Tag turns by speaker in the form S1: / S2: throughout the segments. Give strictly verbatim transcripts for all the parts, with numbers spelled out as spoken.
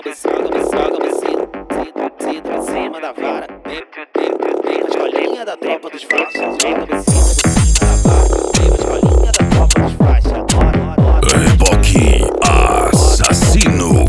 S1: você, joga você, joga você, senta pra cima da vara. Vem, vem, vem na escolinha da tropa dos faixas. Joga você pra cima da vara. Vem na escolinha da tropa dos faixas. Bora, bora.
S2: Reboque assassino.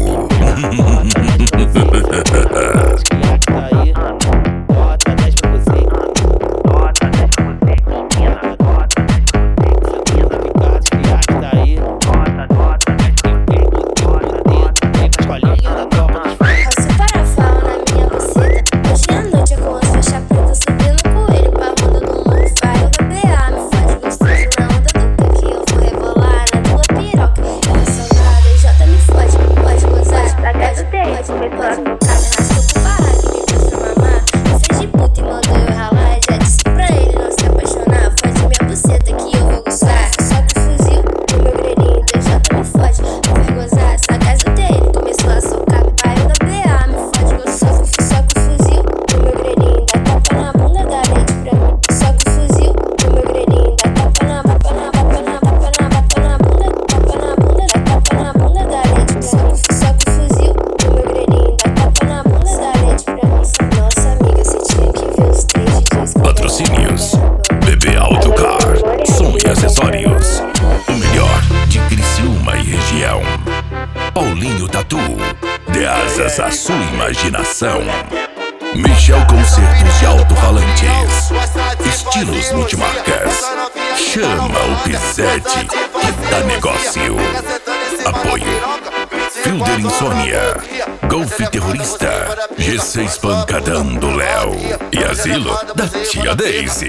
S2: Patrocínios B B Autocar, som e acessórios. O melhor de Criciúma e região. Paulinho Tatu, dê asas à sua imaginação. Michel Concertos de Alto-Falantes, estilos multimarcas. Chama o Pizete que dá negócio. Apoio Fielder Insônia, Golf Terrorista, G seis Pancadão do Léo e Asilo da Tia Daisy.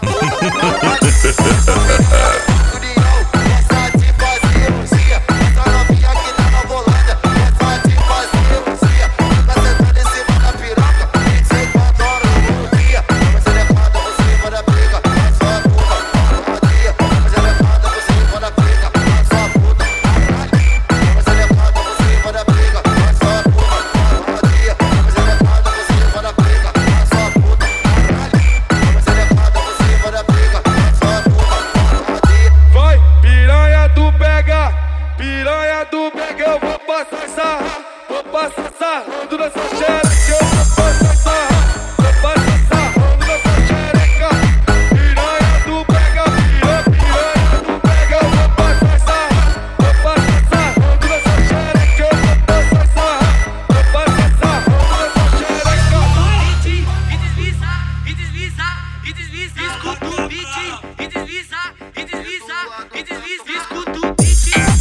S3: Piranha do Bega, eu vou passar sarra, vou passar sarrando nessa xereca, eu vou passar sarra, vou passar sarrando nessa xereca. Piranha do Bega, piranha, piranha do Bega, eu vou passar sarra, vou passar sarrando nessa xereca, eu vou passar sarra, vou passar sarrando nessa xereca.
S4: E desliza, e desliza, e desliza, escuta o beat, e desliza, e desliza, e desliza, escuta o beat.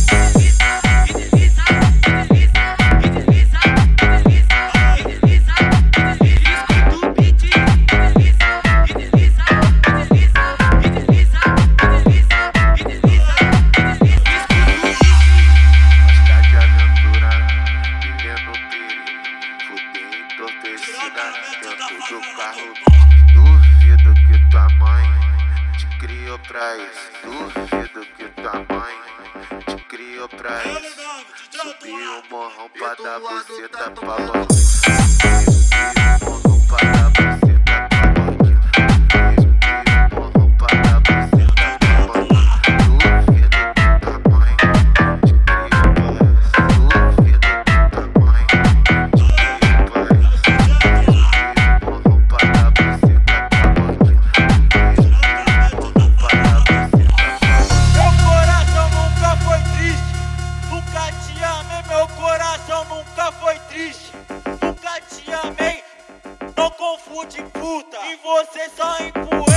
S5: Dentro do carro, duvido que tua mãe te criou pra isso. Duvido que tua mãe te criou pra isso. Subi o morrão pra dar buceta pra bandido. Subi o morrão pra dar buceta pra bandido.
S4: Nunca te amei, não confunde puta, e você só empurra.